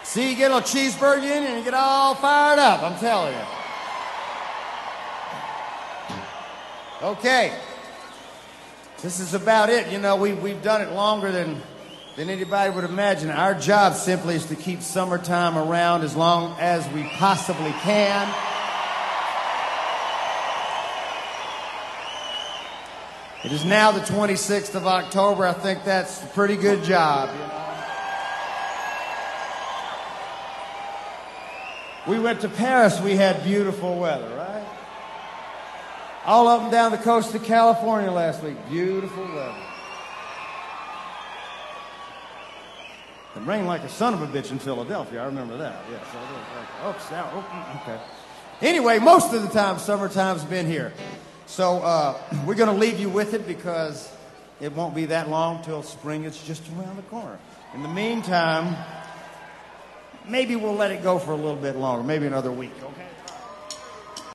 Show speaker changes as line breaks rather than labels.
See, you get a little cheeseburger in and you get all fired up, I'm telling you. Okay. This is about it. You know, we've done it longer than anybody would imagine. Our job simply is to keep summertime around as long as we possibly can. It is now the 26th of October. I think that's a pretty good job, you know. We went to Paris, we had beautiful weather, right? All up and down the coast of California last week, beautiful weather. It rained like a son of a bitch in Philadelphia, I remember that. Yeah, so oops, now, okay. Anyway, most of the time, summertime's been here. So we're going to leave you with it because it won't be that long till spring. It's just around the corner. In the meantime, maybe we'll let it go for a little bit longer, maybe another week.